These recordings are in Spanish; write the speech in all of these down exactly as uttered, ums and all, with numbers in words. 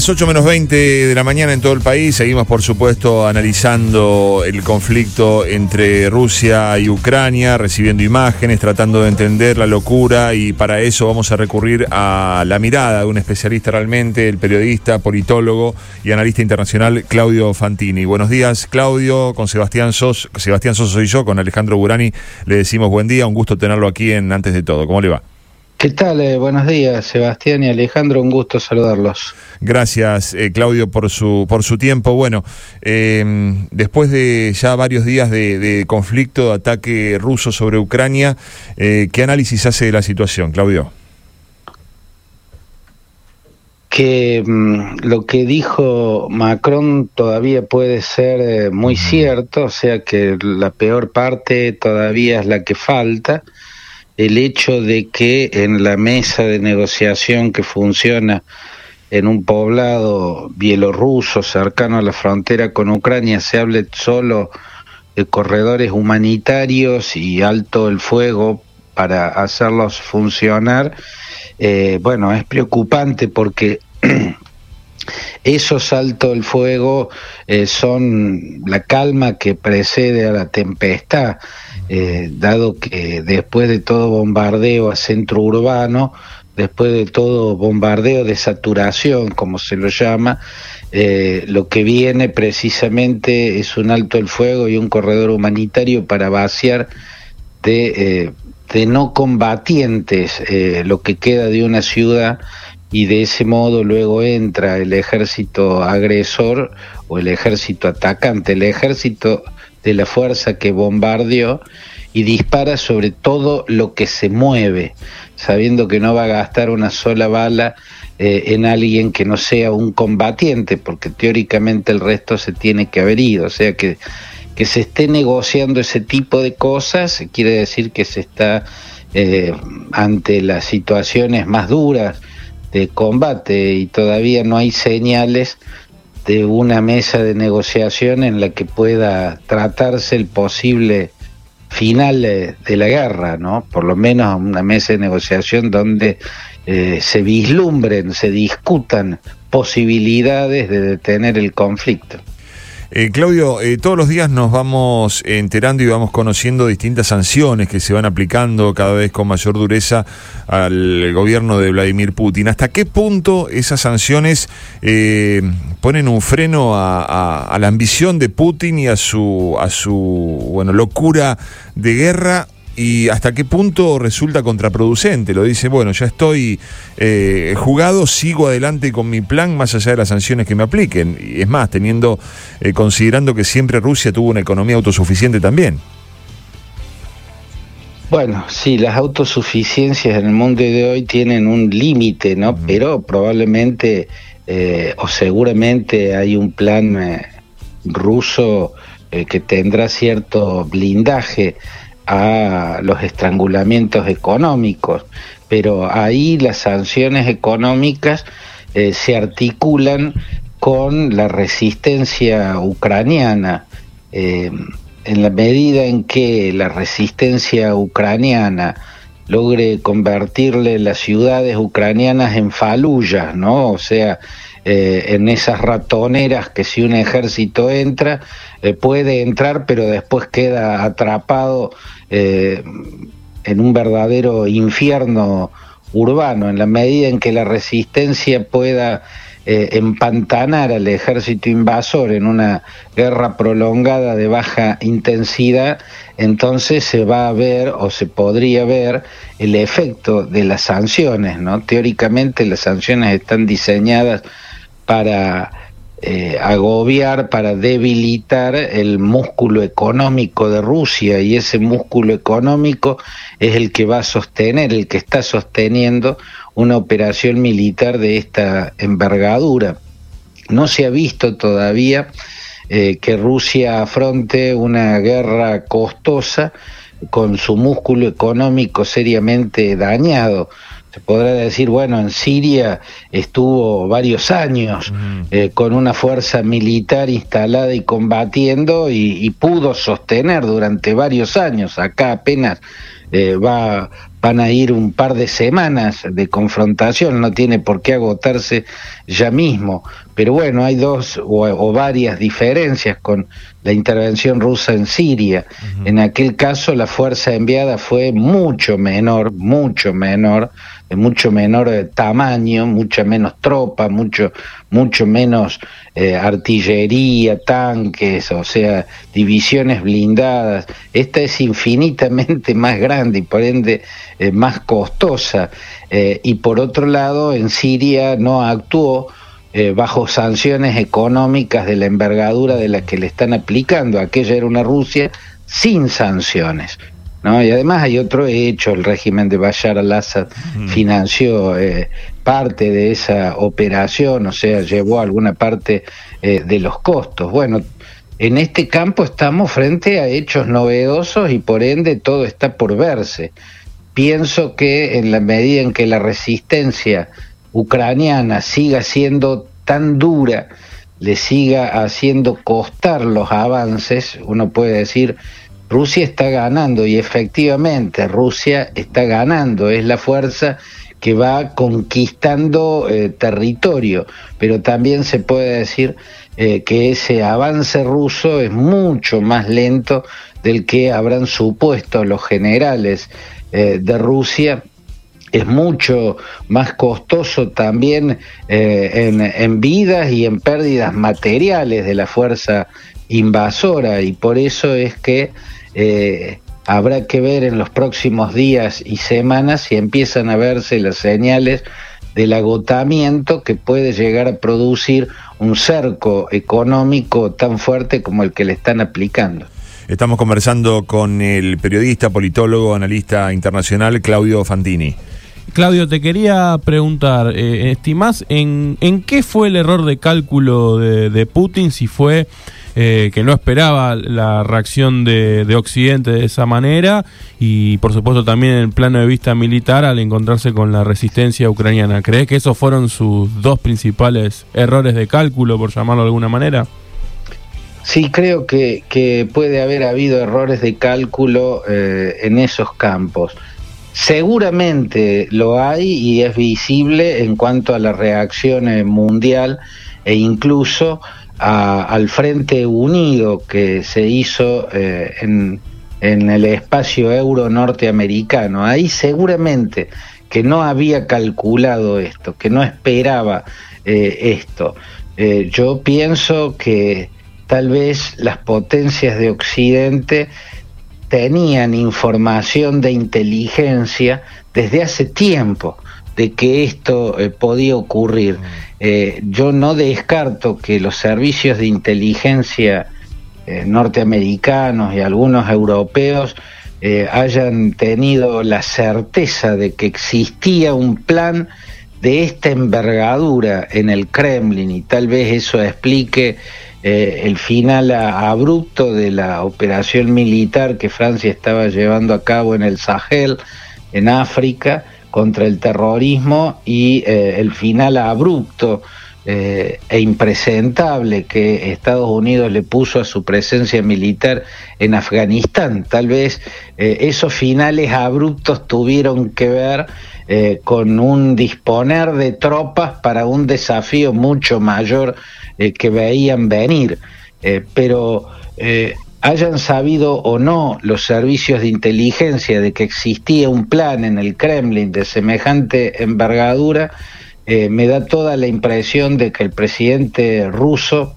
ocho menos veinte de la mañana en todo el país. Seguimos, por supuesto, analizando el conflicto entre Rusia y Ucrania, recibiendo imágenes, tratando de entender la locura, y para eso vamos a recurrir a la mirada de un especialista realmente, el periodista, politólogo y analista internacional Claudio Fantini. Buenos días, Claudio. Con Sebastián Sos, Sebastián Soso soy yo, con Alejandro Burani le decimos buen día, un gusto tenerlo aquí en Antes de Todo. ¿Cómo le va? ¿Qué tal? Eh, buenos días, Sebastián y Alejandro, un gusto saludarlos. Gracias, eh, Claudio, por su por su tiempo. Bueno, eh, después de ya varios días de, de conflicto, de ataque ruso sobre Ucrania, eh, ¿qué análisis hace de la situación, Claudio? Que mmm, lo que dijo Macron todavía puede ser eh, muy cierto, o sea que la peor parte todavía es la que falta. El hecho de que en la mesa de negociación que funciona en un poblado bielorruso cercano a la frontera con Ucrania se hable solo de corredores humanitarios y alto el fuego para hacerlos funcionar, eh, bueno, es preocupante porque esos alto el fuego eh, son la calma que precede a la tempestad. Eh, dado que después de todo bombardeo a centro urbano, después de todo bombardeo de saturación, como se lo llama, eh, lo que viene precisamente es un alto el fuego y un corredor humanitario para vaciar de, eh, de no combatientes eh, lo que queda de una ciudad, y de ese modo luego entra el ejército agresor o el ejército atacante, el ejército de la fuerza que bombardeó, y dispara sobre todo lo que se mueve, sabiendo que no va a gastar una sola bala eh, en alguien que no sea un combatiente, porque teóricamente el resto se tiene que haber ido. O sea que que se esté negociando ese tipo de cosas quiere decir que se está eh, ante las situaciones más duras de combate, y todavía no hay señales de una mesa de negociación en la que pueda tratarse el posible final de, de la guerra, ¿no? Por lo menos una mesa de negociación donde eh, se vislumbren, se discutan posibilidades de detener el conflicto. Eh, Claudio, eh, todos los días nos vamos enterando y vamos conociendo distintas sanciones que se van aplicando cada vez con mayor dureza al gobierno de Vladimir Putin. ¿Hasta qué punto esas sanciones eh, ponen un freno a, a, a la ambición de Putin y a su, a su bueno, locura de guerra? ¿Y hasta qué punto resulta contraproducente? Lo dice, bueno, ya estoy eh, jugado, sigo adelante con mi plan más allá de las sanciones que me apliquen. Y es más, teniendo, eh, considerando que siempre Rusia tuvo una economía autosuficiente también. Bueno, sí, las autosuficiencias en el mundo de hoy tienen un límite, ¿no? Uh-huh. Pero probablemente eh, o seguramente hay un plan eh, ruso eh, que tendrá cierto blindaje a los estrangulamientos económicos, pero ahí las sanciones económicas eh, se articulan con la resistencia ucraniana. Eh, en la medida en que la resistencia ucraniana logre convertirle las ciudades ucranianas en faluyas, ¿no? O sea, eh, en esas ratoneras que si un ejército entra, eh, puede entrar, pero después queda atrapado eh, en un verdadero infierno urbano. En la medida en que la resistencia pueda eh, empantanar al ejército invasor en una guerra prolongada de baja intensidad, entonces se va a ver o se podría ver el efecto de las sanciones, ¿no? Teóricamente las sanciones están diseñadas para eh, agobiar, para debilitar el músculo económico de Rusia, y ese músculo económico es el que va a sostener, el que está sosteniendo una operación militar de esta envergadura. No se ha visto todavía eh, que Rusia afronte una guerra costosa con su músculo económico seriamente dañado. Se podrá decir, bueno, en Siria estuvo varios años uh-huh. eh, con una fuerza militar instalada y combatiendo, y, y pudo sostener durante varios años. Acá apenas eh, va van a ir un par de semanas de confrontación, no tiene por qué agotarse ya mismo, pero bueno, hay dos o, o varias diferencias con la intervención rusa en Siria. Uh-huh. En aquel caso la fuerza enviada fue mucho menor, mucho menor, de mucho menor tamaño, mucha menos tropa, mucho, mucho menos eh, artillería, tanques, o sea, divisiones blindadas. Esta es infinitamente más grande y por ende eh, más costosa. Eh, y por otro lado, en Siria no actuó eh, bajo sanciones económicas de la envergadura de la que le están aplicando. Aquella era una Rusia sin sanciones, ¿no? Y además hay otro hecho: el régimen de Bashar al-Assad mm. financió eh, parte de esa operación, o sea, llevó alguna parte eh, de los costos. Bueno, en este campo estamos frente a hechos novedosos y por ende todo está por verse. Pienso que en la medida en que la resistencia ucraniana siga siendo tan dura, le siga haciendo costar los avances, uno puede decir: Rusia está ganando, y efectivamente Rusia está ganando, es la fuerza que va conquistando eh, territorio, pero también se puede decir eh, que ese avance ruso es mucho más lento del que habrán supuesto los generales eh, de Rusia. Es mucho más costoso también eh, en, en vidas y en pérdidas materiales de la fuerza invasora, y por eso es que Eh, habrá que ver en los próximos días y semanas si empiezan a verse las señales del agotamiento que puede llegar a producir un cerco económico tan fuerte como el que le están aplicando. Estamos conversando con el periodista, politólogo, analista internacional Claudio Fantini. Claudio, te quería preguntar, eh, ¿estimás en, en qué fue el error de cálculo de, de Putin? Si fue eh, que no esperaba la reacción de, de Occidente de esa manera, y por supuesto también en el plano de vista militar al encontrarse con la resistencia ucraniana. ¿Crees que esos fueron sus dos principales errores de cálculo, por llamarlo de alguna manera? Sí, creo que, que puede haber habido errores de cálculo eh, en esos campos. Seguramente lo hay y es visible en cuanto a la reacción mundial e incluso a, al Frente Unido que se hizo eh, en, en el espacio euro norteamericano. Ahí seguramente que no había calculado esto, que no esperaba eh, esto. Eh, yo pienso que tal vez las potencias de Occidente tenían información de inteligencia desde hace tiempo de que esto eh, podía ocurrir. Eh, yo no descarto que los servicios de inteligencia eh, norteamericanos y algunos europeos eh, hayan tenido la certeza de que existía un plan de esta envergadura en el Kremlin, y tal vez eso explique Eh, el final a, abrupto de la operación militar que Francia estaba llevando a cabo en el Sahel, en África, contra el terrorismo, y eh, el final abrupto eh, e impresentable que Estados Unidos le puso a su presencia militar en Afganistán. Tal vez eh, esos finales abruptos tuvieron que ver eh, con un disponer de tropas para un desafío mucho mayor Eh, que veían venir, eh, pero eh, hayan sabido o no los servicios de inteligencia de que existía un plan en el Kremlin de semejante envergadura, eh, me da toda la impresión de que el presidente ruso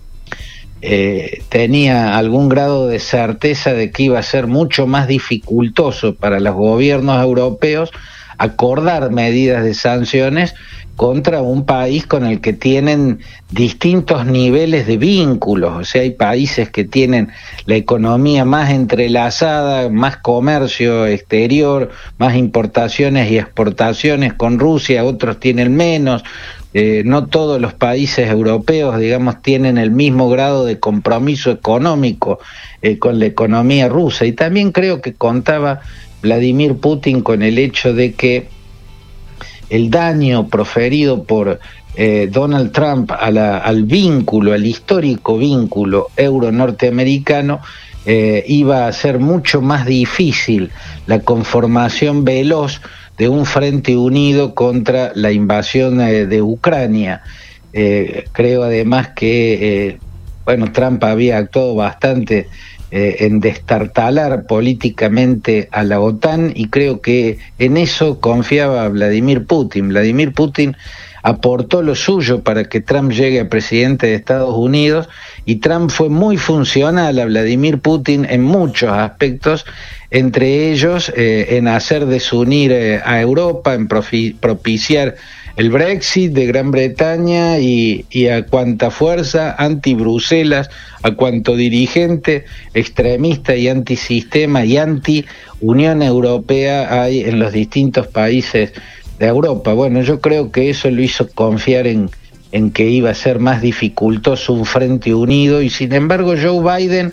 eh, tenía algún grado de certeza de que iba a ser mucho más dificultoso para los gobiernos europeos acordar medidas de sanciones contra un país con el que tienen distintos niveles de vínculos. O sea, hay países que tienen la economía más entrelazada, más comercio exterior, más importaciones y exportaciones con Rusia, otros tienen menos. Eh, no todos los países europeos, digamos, tienen el mismo grado de compromiso económico eh, con la economía rusa. Y también creo que contaba Vladimir Putin con el hecho de que el daño proferido por eh, Donald Trump a la, al vínculo, al histórico vínculo euro-norteamericano, eh, iba a ser mucho más difícil la conformación veloz de un frente unido contra la invasión eh, de Ucrania. Eh, creo además que eh, bueno, Trump había actuado bastante eh, en destartalar políticamente a la OTAN, y creo que en eso confiaba Vladimir Putin. Vladimir Putin aportó lo suyo para que Trump llegue a presidente de Estados Unidos, y Trump fue muy funcional a Vladimir Putin en muchos aspectos, entre ellos eh, en hacer desunir eh, a Europa, en profi- propiciar el Brexit de Gran Bretaña y, y a cuanta fuerza anti-Bruselas, a cuanto dirigente extremista y antisistema y anti-Unión Europea hay en los distintos países de Europa. Bueno, yo creo que eso lo hizo confiar en, en que iba a ser más dificultoso un frente unido, y sin embargo Joe Biden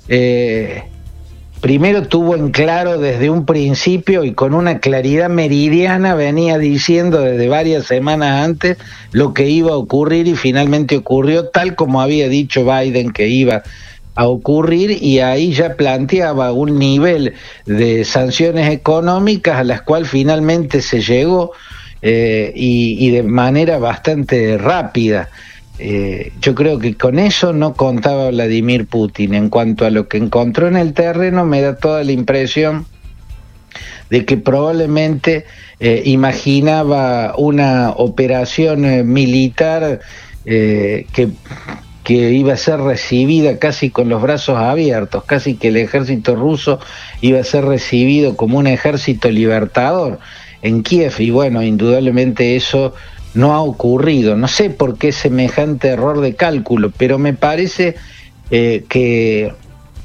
eh, primero tuvo en claro desde un principio, y con una claridad meridiana venía diciendo desde varias semanas antes lo que iba a ocurrir, y finalmente ocurrió tal como había dicho Biden que iba a ocurrir, y ahí ya planteaba un nivel de sanciones económicas a las cuales finalmente se llegó eh, y, y de manera bastante rápida. Eh, yo creo que con eso no contaba Vladimir Putin. En cuanto a lo que encontró en el terreno, me da toda la impresión de que probablemente eh, imaginaba una operación eh, militar eh, que, que iba a ser recibida casi con los brazos abiertos, casi que el ejército ruso iba a ser recibido como un ejército libertador en Kiev, y bueno, indudablemente eso no ha ocurrido. No sé por qué semejante error de cálculo, pero me parece eh, que,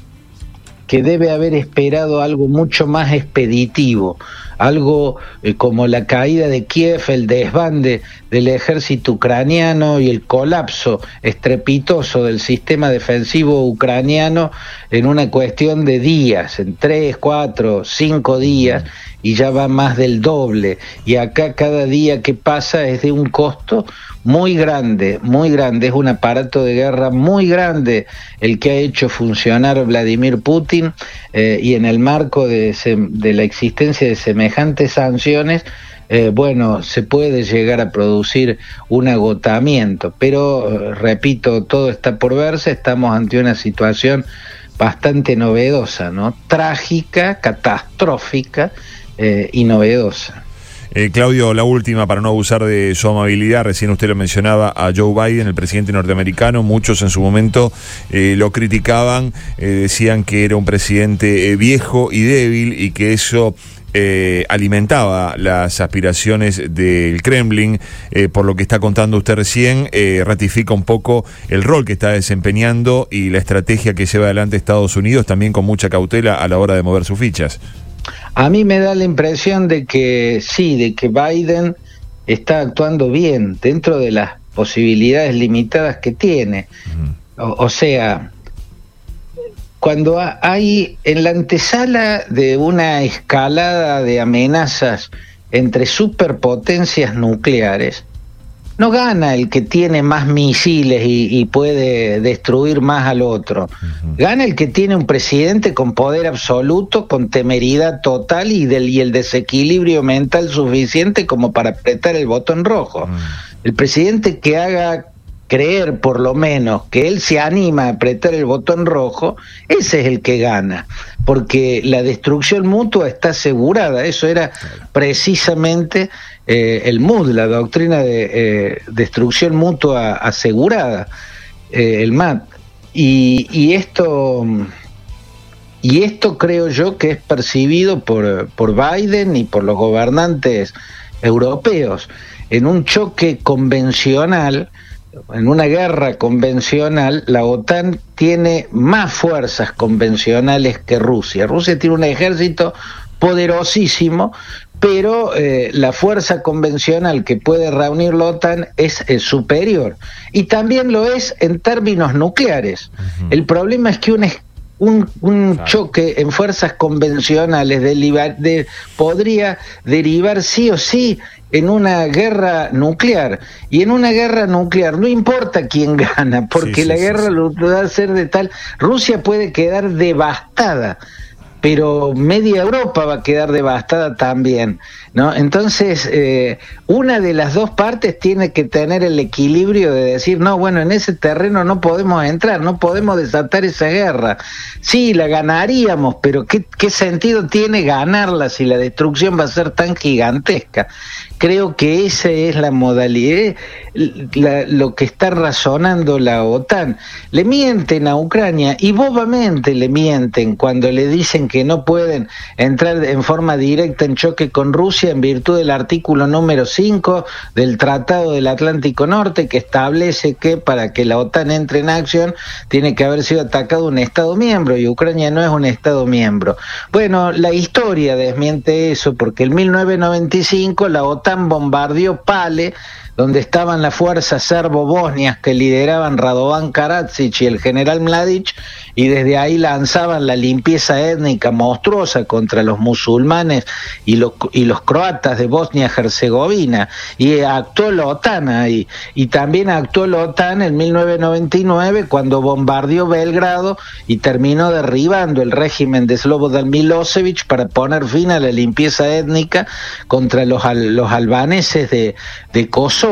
que debe haber esperado algo mucho más expeditivo, algo eh, como la caída de Kiev, el desbande del ejército ucraniano y el colapso estrepitoso del sistema defensivo ucraniano en una cuestión de días, en tres, cuatro, cinco días, y ya va más del doble, y acá cada día que pasa es de un costo muy grande, muy grande, es un aparato de guerra muy grande el que ha hecho funcionar Vladimir Putin, eh, y en el marco de, de la existencia de semejantes sanciones, eh, bueno, se puede llegar a producir un agotamiento, pero eh, repito, todo está por verse, estamos ante una situación bastante novedosa, ¿no? Trágica, catastrófica, Eh, y novedosa. Eh, Claudio, la última, para no abusar de su amabilidad, recién usted lo mencionaba a Joe Biden, el presidente norteamericano. Muchos en su momento eh, lo criticaban, eh, decían que era un presidente eh, viejo y débil, y que eso eh, alimentaba las aspiraciones del Kremlin. Eh, por lo que está contando usted recién, eh, ratifica un poco el rol que está desempeñando y la estrategia que lleva adelante Estados Unidos, también con mucha cautela a la hora de mover sus fichas. A mí me da la impresión de que sí, de que Biden está actuando bien dentro de las posibilidades limitadas que tiene. Uh-huh. O, o sea, cuando hay en la antesala de una escalada de amenazas entre superpotencias nucleares, no gana el que tiene más misiles y, y puede destruir más al otro. Uh-huh. Gana el que tiene un presidente con poder absoluto, con temeridad total y, del, y el desequilibrio mental suficiente como para apretar el botón rojo. Uh-huh. El presidente que haga creer, por lo menos, que él se anima a apretar el botón rojo, ese es el que gana, porque la destrucción mutua está asegurada. Eso era precisamente eh, el M U D, la doctrina de eh, destrucción mutua asegurada, eh, el M A D. Y, y esto y esto creo yo que es percibido por, por Biden y por los gobernantes europeos. En un choque convencional, en una guerra convencional, la OTAN tiene más fuerzas convencionales que Rusia. Rusia tiene un ejército poderosísimo, pero eh, la fuerza convencional que puede reunir la OTAN es, es superior. Y también lo es en términos nucleares. Uh-huh. El problema es que un un, un claro. choque en fuerzas convencionales de, de, podría derivar sí o sí en una guerra nuclear. Y en una guerra nuclear no importa quién gana, porque sí, sí, la guerra sí, sí. lo va a hacer de tal... Rusia puede quedar devastada, pero media Europa va a quedar devastada también, ¿no? Entonces, eh, una de las dos partes tiene que tener el equilibrio de decir, no, bueno, en ese terreno no podemos entrar, no podemos desatar esa guerra. Sí, la ganaríamos, pero ¿qué, qué sentido tiene ganarla si la destrucción va a ser tan gigantesca? Creo que esa es la modalidad, la, lo que está razonando la OTAN. Le mienten a Ucrania y bobamente le mienten cuando le dicen que no pueden entrar en forma directa en choque con Rusia en virtud del artículo número cinco del Tratado del Atlántico Norte, que establece que para que la OTAN entre en acción tiene que haber sido atacado un Estado miembro, y Ucrania no es un Estado miembro. Bueno, la historia desmiente eso, porque en mil novecientos noventa y cinco la OTAN bombardeó Pale, donde estaban las fuerzas serbo-bosnias que lideraban Radovan Karadzic y el general Mladic, y desde ahí lanzaban la limpieza étnica monstruosa contra los musulmanes y los, y los croatas de Bosnia-Herzegovina, y actuó la OTAN ahí, y también actuó la OTAN en mil novecientos noventa y nueve cuando bombardeó Belgrado y terminó derribando el régimen de Slobodan Milosevic para poner fin a la limpieza étnica contra los, los albaneses de, de Kosovo.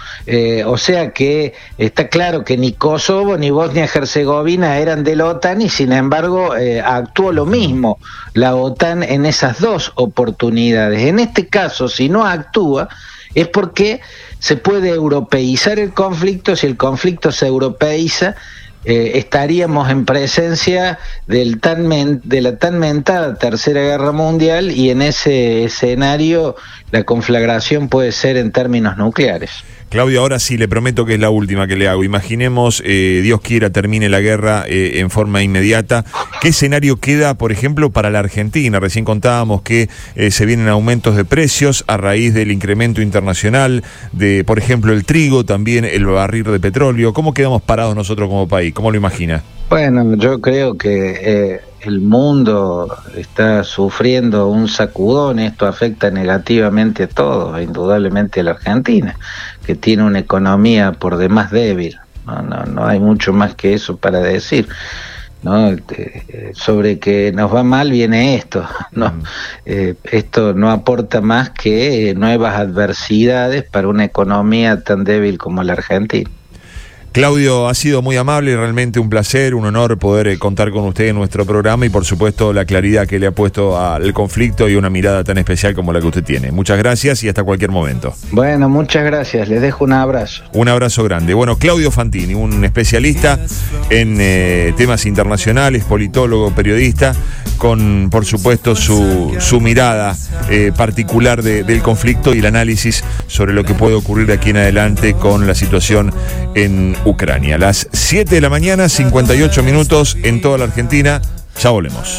Eh, o sea que está claro que ni Kosovo ni Bosnia-Herzegovina eran de la OTAN, y sin embargo eh, actuó lo mismo la OTAN en esas dos oportunidades. En este caso, si no actúa, es porque se puede europeizar el conflicto. Si el conflicto se europeiza, Eh, estaríamos en presencia del tan men, de la tan mentada Tercera Guerra Mundial, y en ese escenario la conflagración puede ser en términos nucleares. Claudio, ahora sí le prometo que es la última que le hago. Imaginemos, eh, Dios quiera, termine la guerra eh, en forma inmediata. ¿Qué escenario queda, por ejemplo, para la Argentina? Recién contábamos que eh, se vienen aumentos de precios a raíz del incremento internacional de, por ejemplo, el trigo, también el barril de petróleo. ¿Cómo quedamos parados nosotros como país? ¿Cómo lo imagina? Bueno, yo creo que eh, el mundo está sufriendo un sacudón. Esto afecta negativamente a todos, indudablemente a la Argentina, que tiene una economía por demás débil. No, no, no hay mucho más que eso para decir, ¿no? Eh, sobre que nos va mal viene esto, ¿no? Eh, esto no aporta más que eh, nuevas adversidades para una economía tan débil como la Argentina. Claudio, ha sido muy amable, realmente un placer, un honor poder eh, contar con usted en nuestro programa, y por supuesto la claridad que le ha puesto al conflicto y una mirada tan especial como la que usted tiene. Muchas gracias y hasta cualquier momento. Bueno, muchas gracias, les dejo un abrazo. Un abrazo grande. Bueno, Claudio Fantini, un especialista en eh, temas internacionales, politólogo, periodista, con por supuesto su, su mirada eh, particular de, del conflicto y el análisis sobre lo que puede ocurrir de aquí en adelante con la situación en Ucrania. Las siete de la mañana, cincuenta y ocho minutos en toda la Argentina. Ya volvemos.